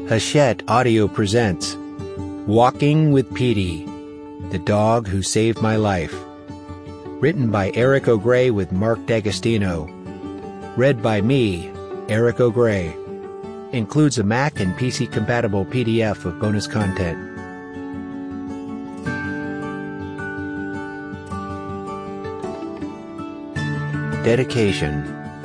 Hachette Audio presents Walking with Petey, the dog who saved my life. Written by Eric O'Grey with Mark D'Agostino. Read by me, Eric O'Grey. Includes a Mac and PC compatible PDF of bonus content. Dedication.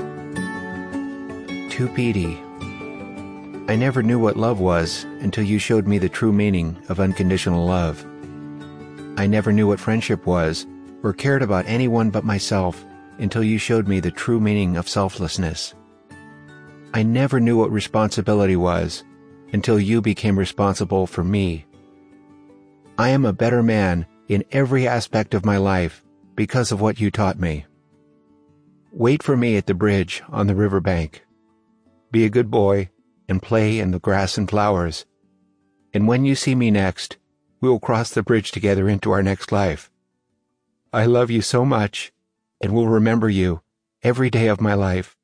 To Petey. I never knew what love was until you showed me the true meaning of unconditional love. I never knew what friendship was or cared about anyone but myself until you showed me the true meaning of selflessness. I never knew what responsibility was until you became responsible for me. I am a better man in every aspect of my life because of what you taught me. Wait for me at the bridge on the riverbank. Be a good boy and play in the grass and flowers. And when you see me next, we will cross the bridge together into our next life. I love you so much and will remember you every day of my life.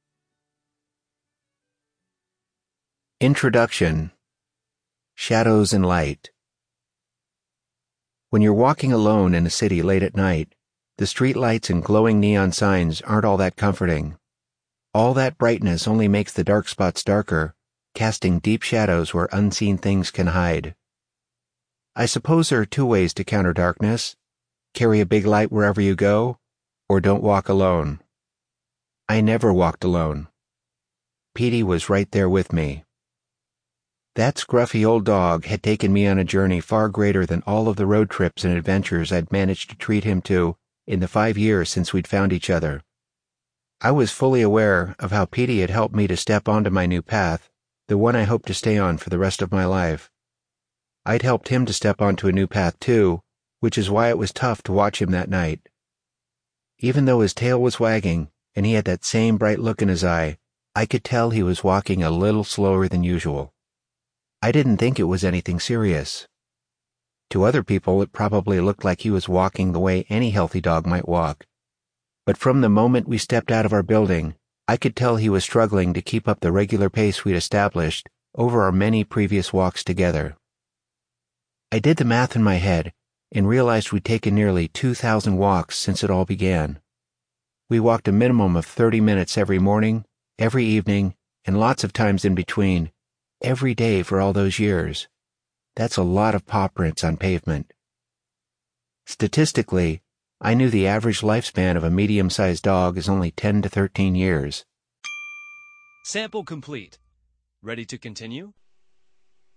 Introduction. Shadows and Light. When you're walking alone in a city late at night, the street lights and glowing neon signs aren't all that comforting. All that brightness only makes the dark spots darker, casting deep shadows where unseen things can hide. I suppose there are two ways to counter darkness: carry a big light wherever you go, or don't walk alone. I never walked alone. Petey was right there with me. That scruffy old dog had taken me on a journey far greater than all of the road trips and adventures I'd managed to treat him to in the 5 years since we'd found each other. I was fully aware of how Petey had helped me to step onto my new path, the one I hoped to stay on for the rest of my life. I'd helped him to step onto a new path too, which is why it was tough to watch him that night. Even though his tail was wagging and he had that same bright look in his eye, I could tell he was walking a little slower than usual. I didn't think it was anything serious. To other people, it probably looked like he was walking the way any healthy dog might walk. But from the moment we stepped out of our building, I could tell he was struggling to keep up the regular pace we'd established over our many previous walks together. I did the math in my head and realized we'd taken nearly 2,000 walks since it all began. We walked a minimum of 30 minutes every morning, every evening, and lots of times in between, every day for all those years. That's a lot of paw prints on pavement. Statistically, I knew the average lifespan of a medium-sized dog is only 10 to 13 years. Sample complete. Ready to continue?